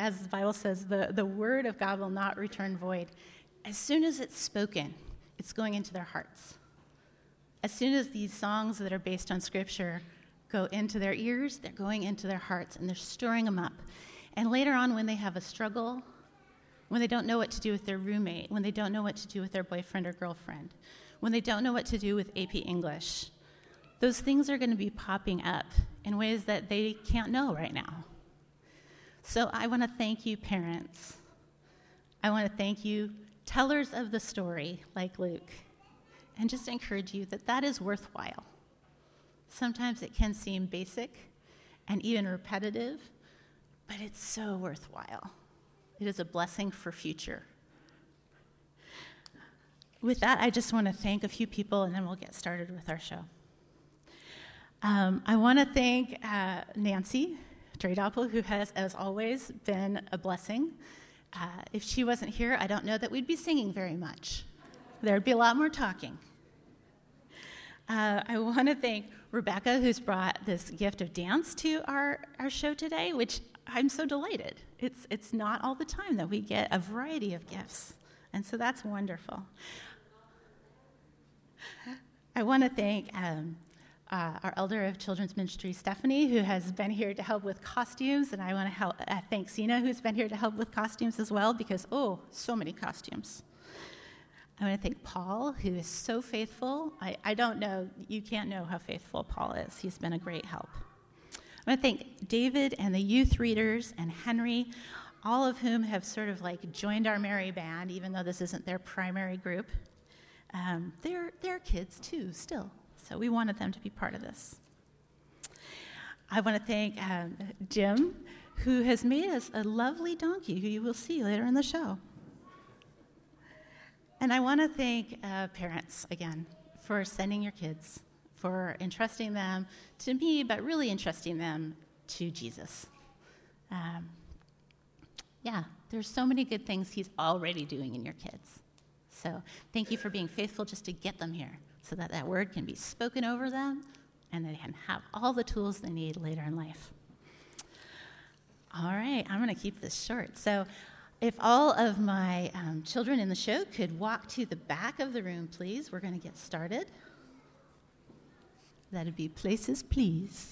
as the Bible says, the word of God will not return void. As soon as it's spoken, it's going into their hearts. As soon as these songs that are based on Scripture go into their ears, they're going into their hearts, and they're stirring them up. And later on, when they have a struggle, when they don't know what to do with their roommate, when they don't know what to do with their boyfriend or girlfriend, when they don't know what to do with AP English, those things are going to be popping up in ways that they can't know right now. So I want to thank you, parents. I want to thank you, tellers of the story, like Luke, and just encourage you that that is worthwhile. Sometimes it can seem basic and even repetitive, but it's so worthwhile. It is a blessing for future. With that, I just want to thank a few people, and then we'll get started with our show. I want to thank Nancy Dredoppel, who has, as always, been a blessing. If she wasn't here, I don't know that we'd be singing very much. There'd be a lot more talking. I want to thank Rebecca, who's brought this gift of dance to our show today, which I'm so delighted. It's not all the time that we get a variety of gifts, and so that's wonderful. I want to thank our elder of children's ministry, Stephanie, who has been here to help with costumes, and I want to thank Sina, who's been here to help with costumes as well, because, so many costumes. I want to thank Paul, who is so faithful. I don't know, you can't know how faithful Paul is. He's been a great help. I want to thank David and the youth readers and Henry, all of whom have sort of like joined our merry band, even though this isn't their primary group. They're kids too, still. So we wanted them to be part of this. I want to thank Jim, who has made us a lovely donkey, who you will see later in the show. And I want to thank parents, again, for sending your kids, for entrusting them to me, but really entrusting them to Jesus. There's so many good things he's already doing in your kids. So thank you for being faithful just to get them here so that that word can be spoken over them and they can have all the tools they need later in life. All right, I'm going to keep this short. So if all of my children in the show could walk to the back of the room, please. We're going to get started. That'd be places, please.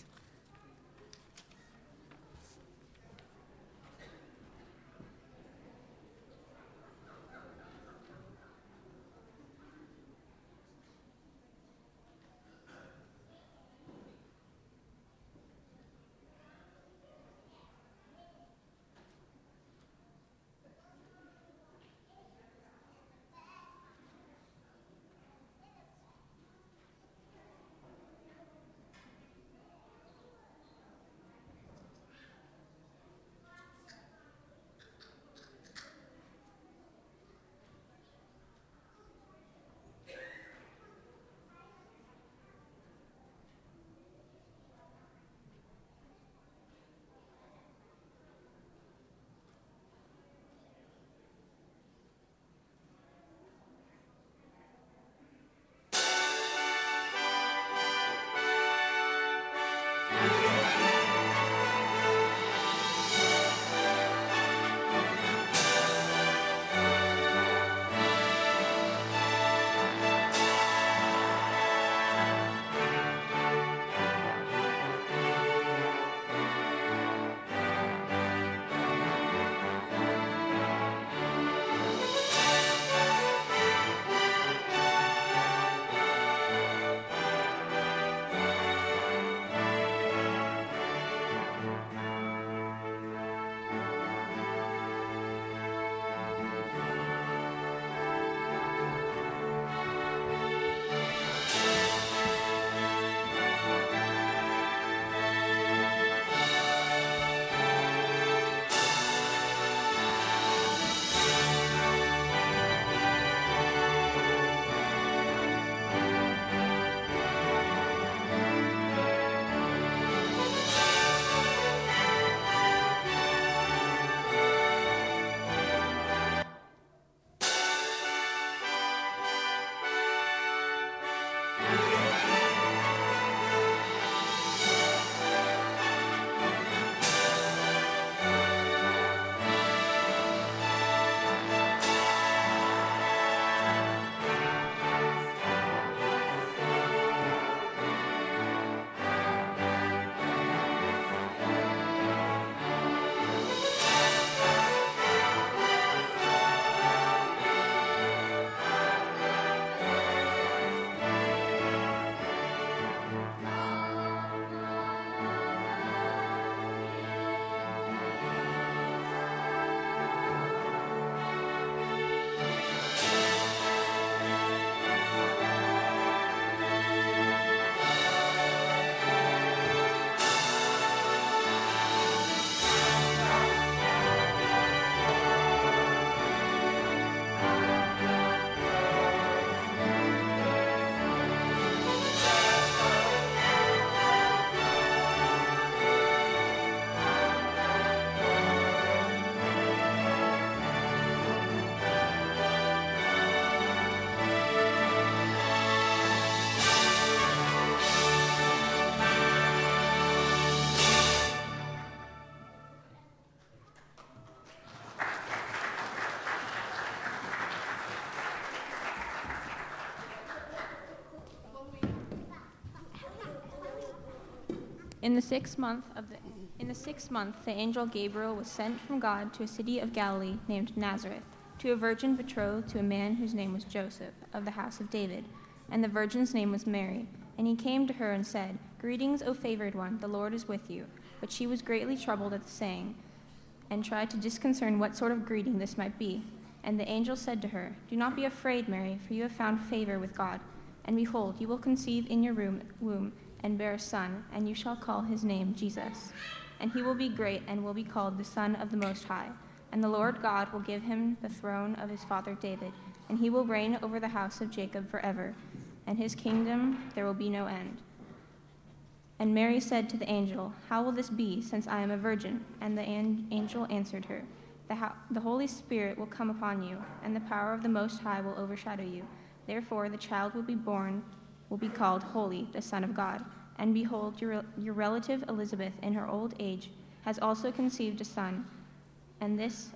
In the sixth month, the angel Gabriel was sent from God to a city of Galilee named Nazareth, to a virgin betrothed to a man whose name was Joseph, of the house of David, and the virgin's name was Mary. And he came to her and said, "Greetings, O favored one, the Lord is with you." But she was greatly troubled at the saying, and tried to discern what sort of greeting this might be. And the angel said to her, "Do not be afraid, Mary, for you have found favor with God. And behold, you will conceive in your womb and bear a son, and you shall call his name Jesus. And he will be great and will be called the Son of the Most High. And the Lord God will give him the throne of his father David, and he will reign over the house of Jacob forever, and his kingdom there will be no end." And Mary said to the angel, "How will this be, since I am a virgin?" And the angel answered her, "The Holy Spirit will come upon you, and the power of the Most High will overshadow you. Therefore the child will be born will be called Holy, the Son of God. And behold, your relative Elizabeth, in her old age, has also conceived a son, and this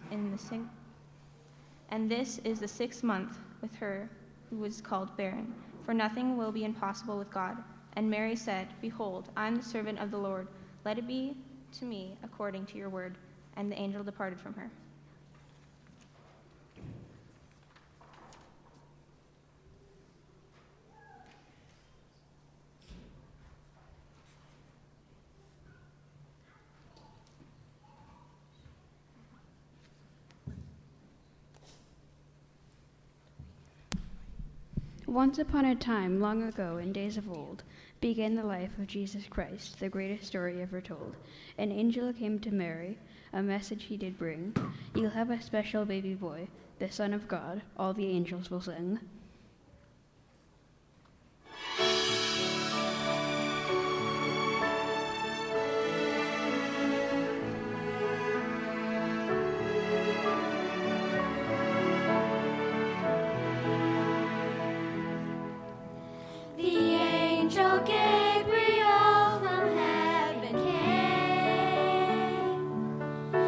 is the 6th month with her who was called barren. For nothing will be impossible with God." And Mary said, "Behold, I am the servant of the Lord. Let it be to me according to your word." And the angel departed from her. Once upon a time, long ago, in days of old, began the life of Jesus Christ, the greatest story ever told. An angel came to Mary, a message he did bring. "You'll have a special baby boy, the Son of God, all the angels will sing."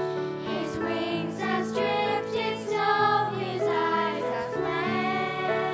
His wings as drifted snow, his eyes as flame.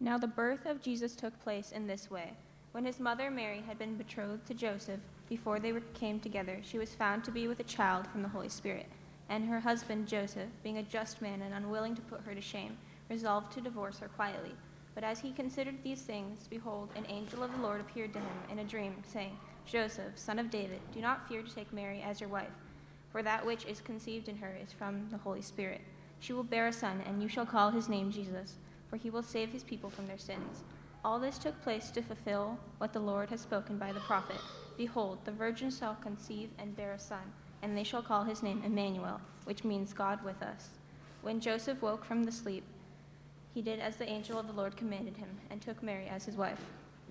Now the birth of Jesus took place in this way. When his mother Mary had been betrothed to Joseph, before they came together, she was found to be with a child from the Holy Spirit. And her husband Joseph, being a just man and unwilling to put her to shame, resolved to divorce her quietly. But as he considered these things, behold, an angel of the Lord appeared to him in a dream, saying, Joseph, son of David, do not fear to take Mary as your wife, for that which is conceived in her is from the Holy Spirit. She will bear a son, and you shall call his name Jesus, for he will save his people from their sins. All this took place to fulfill what the Lord has spoken by the prophet. Behold, the virgin shall conceive and bear a son, and they shall call his name Emmanuel, which means God with us. When Joseph woke from the sleep, he did as the angel of the Lord commanded him, and took Mary as his wife.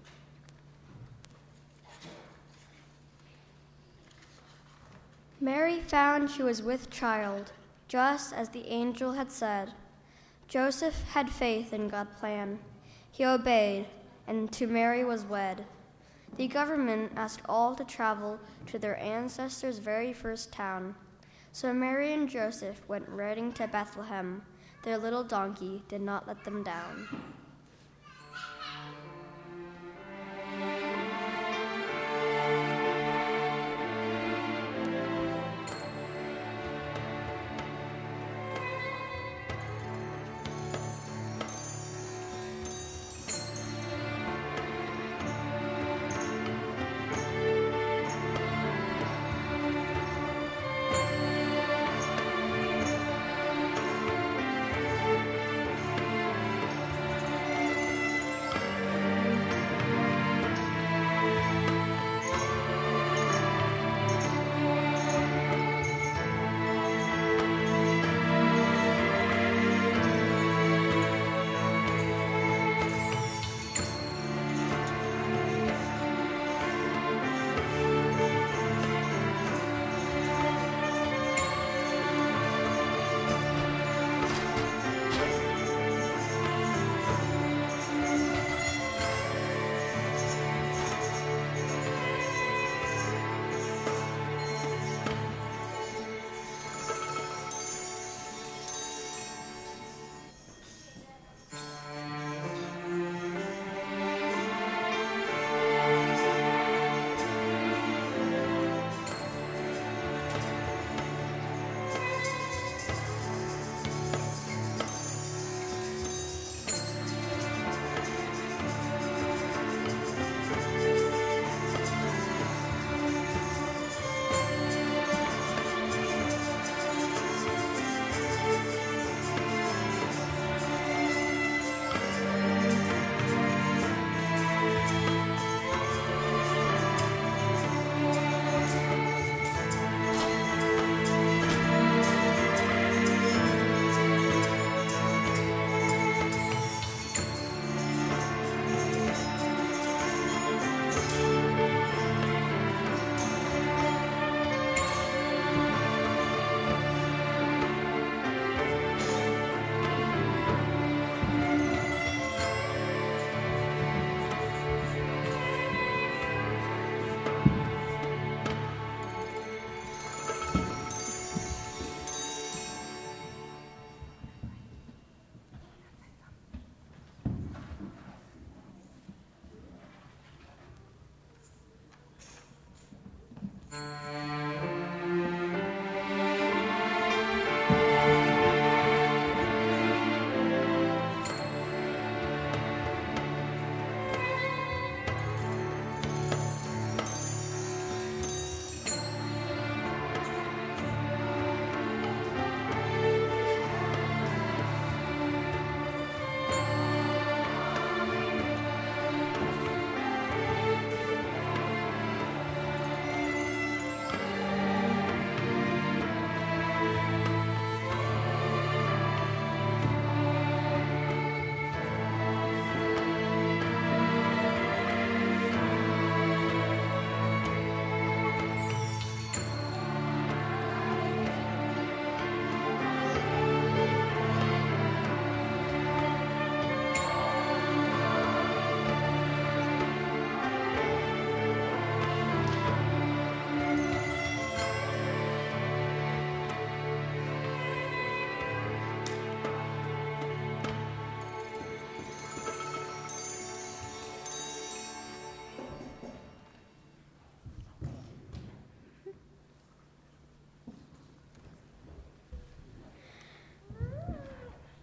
Mary found she was with child, just as the angel had said. Joseph had faith in God's plan. He obeyed, and to Mary was wed. The government asked all to travel to their ancestors' very first town. So Mary and Joseph went riding to Bethlehem. Their little donkey did not let them down.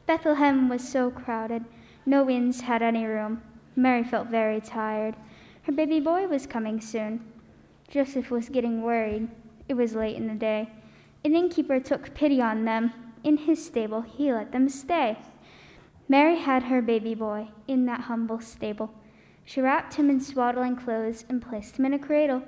Bethlehem was so crowded, no inns had any room. Mary felt very tired. Her baby boy was coming soon. Joseph was getting worried. It was late in the day. An innkeeper took pity on them. In his stable, he let them stay. Mary had her baby boy in that humble stable. She wrapped him in swaddling clothes and placed him in a cradle.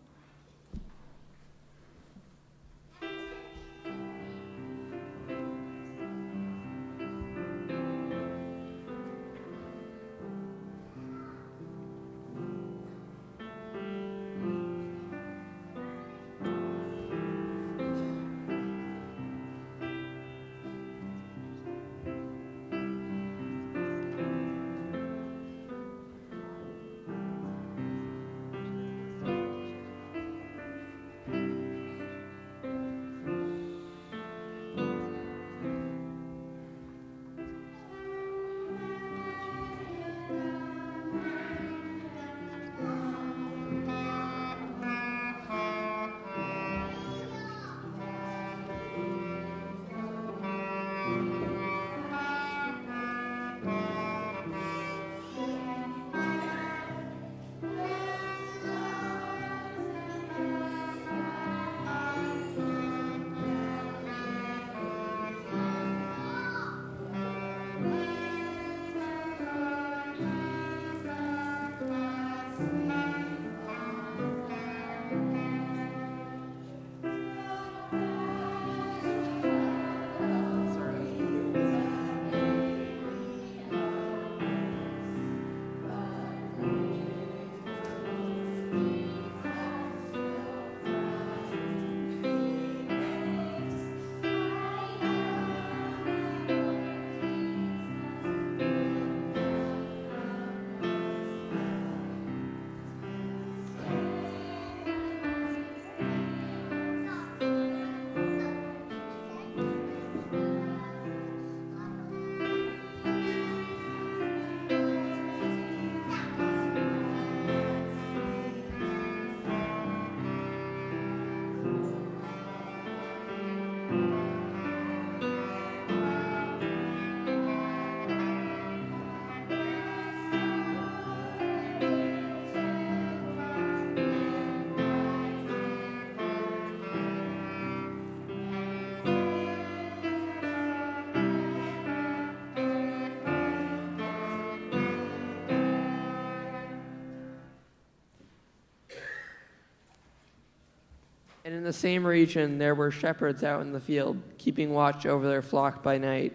And in the same region there were shepherds out in the field, keeping watch over their flock by night.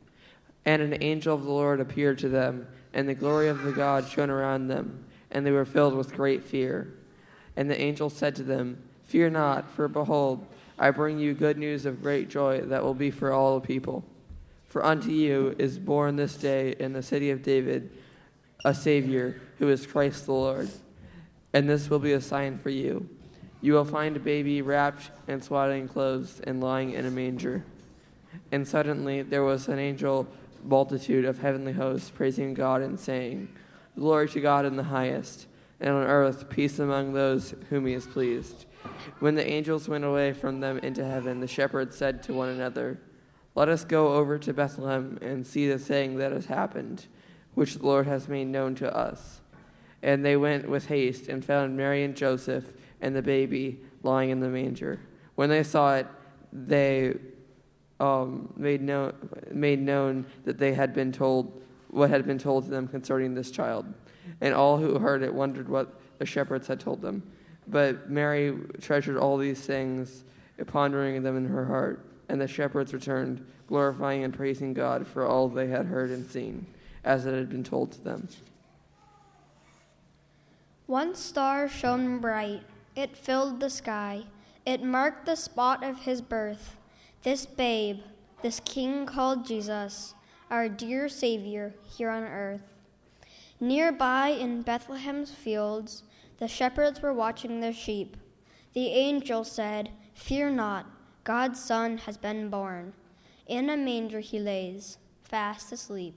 And an angel of the Lord appeared to them, and the glory of the God shone around them, and they were filled with great fear. And the angel said to them, "Fear not, for behold, I bring you good news of great joy that will be for all the people. For unto you is born this day in the city of David a Savior, who is Christ the Lord. And this will be a sign for you. You will find a baby wrapped in swaddling clothes and lying in a manger." And suddenly there was an angel multitude of heavenly hosts praising God and saying, "Glory to God in the highest, and on earth peace among those whom he is pleased." When the angels went away from them into heaven, the shepherds said to one another, "Let us go over to Bethlehem and see the thing that has happened, which the Lord has made known to us." And they went with haste and found Mary and Joseph and the baby lying in the manger. When they saw it, they made known that they had been told what had been told to them concerning this child. And all who heard it wondered what the shepherds had told them. But Mary treasured all these things, pondering them in her heart. And the shepherds returned, glorifying and praising God for all they had heard and seen, as it had been told to them. One star shone bright. It filled the sky. It marked the spot of his birth. This babe, this king called Jesus, our dear Savior here on earth. Nearby in Bethlehem's fields, the shepherds were watching their sheep. The angel said, "Fear not, God's Son has been born. In a manger he lays, fast asleep."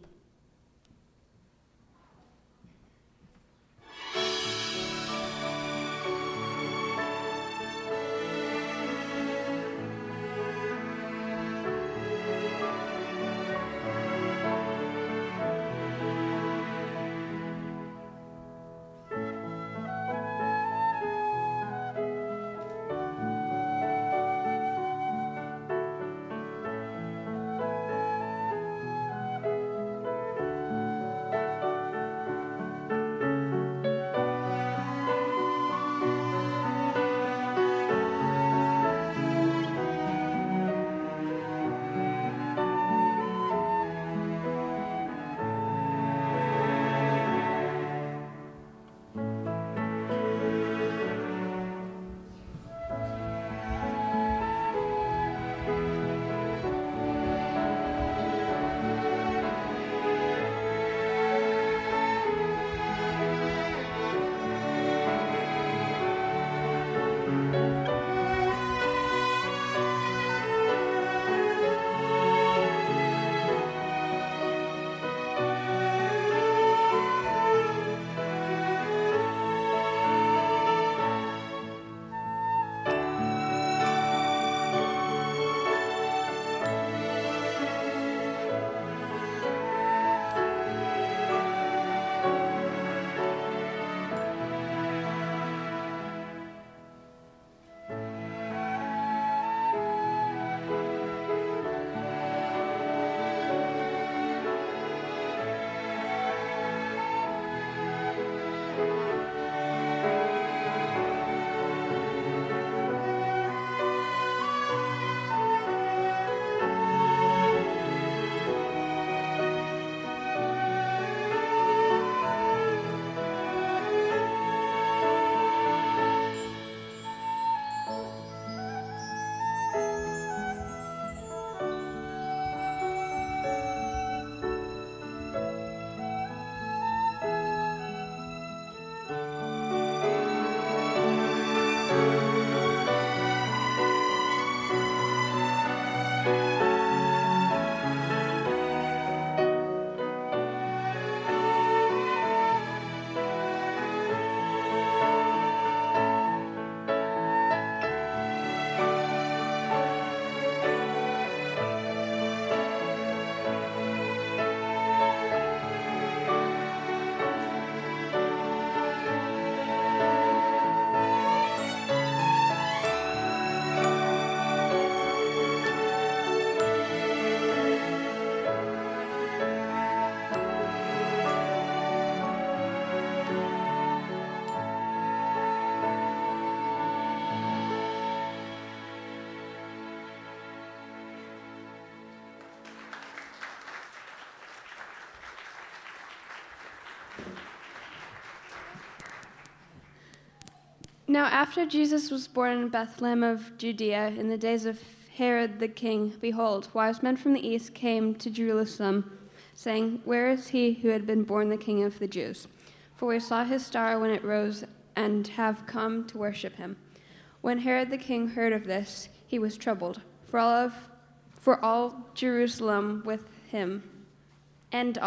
Now after Jesus was born in Bethlehem of Judea in the days of Herod the king, behold, wise men from the east came to Jerusalem, saying, "Where is he who had been born the King of the Jews? For we saw his star when it rose and have come to worship him." When Herod the king heard of this, he was troubled, for all Jerusalem with him, and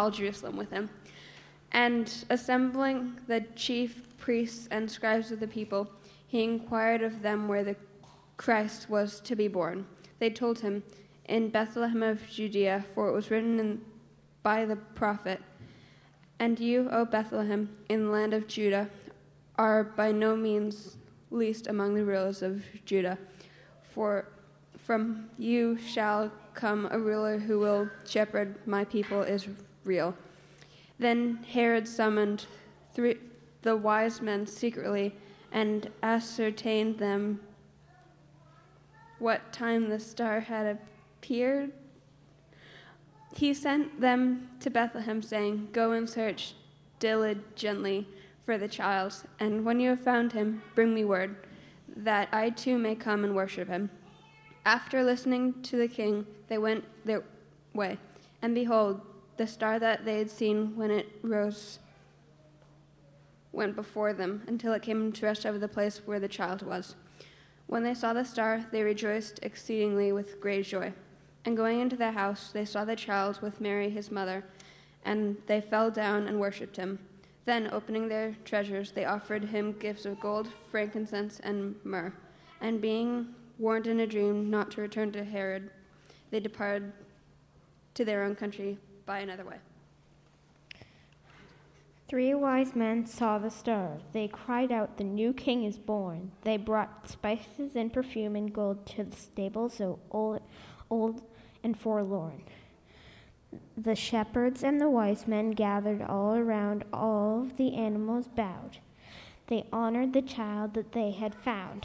assembling the chief priests and scribes of the people, he inquired of them where the Christ was to be born. They told him, "In Bethlehem of Judea, for it was written by the prophet, 'And you, O Bethlehem, in the land of Judah, are by no means least among the rulers of Judah, for from you shall come a ruler who will shepherd my people Israel.'" Then Herod summoned the wise men secretly and ascertained them what time the star had appeared. He sent them to Bethlehem, saying, "Go and search diligently for the child, and when you have found him, bring me word, that I too may come and worship him." After listening to the king, they went their way, and behold, the star that they had seen when it rose went before them until it came to rest over the place where the child was. When they saw the star, they rejoiced exceedingly with great joy. And going into the house, they saw the child with Mary his mother, and they fell down and worshipped him. Then, opening their treasures, they offered him gifts of gold, frankincense, and myrrh. And being warned in a dream not to return to Herod, they departed to their own country by another way. 3 wise men saw the star. They cried out, "The new king is born." They brought spices and perfume and gold to the stables, so old and forlorn. The shepherds and the wise men gathered all around. All of the animals bowed. They honored the child that they had found.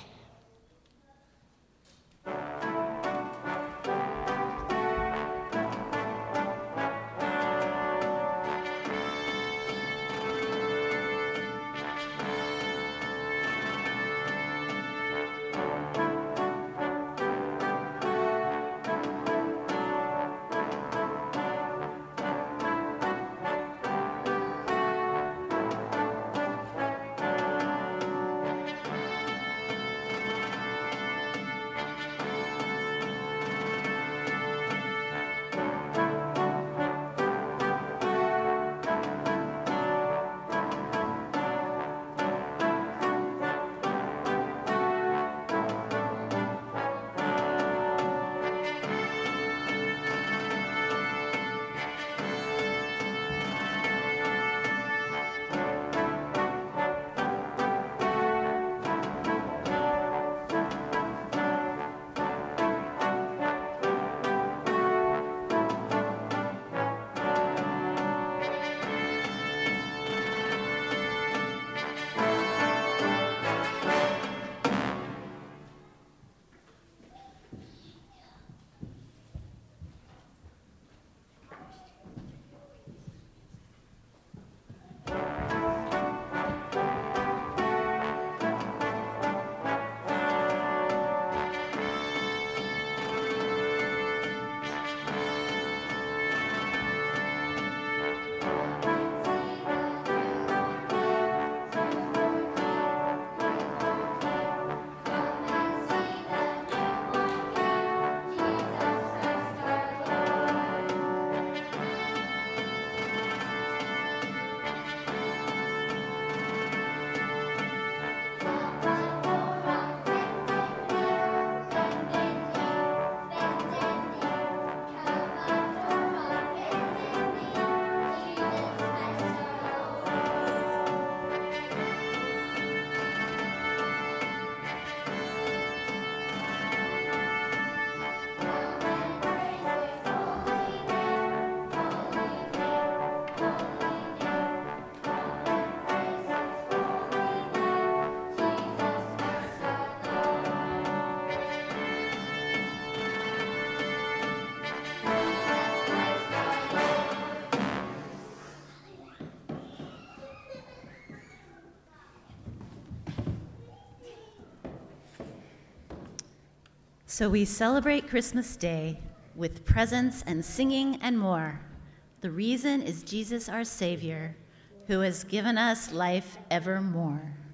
So we celebrate Christmas Day with presents and singing and more. The reason is Jesus, our Savior, who has given us life evermore.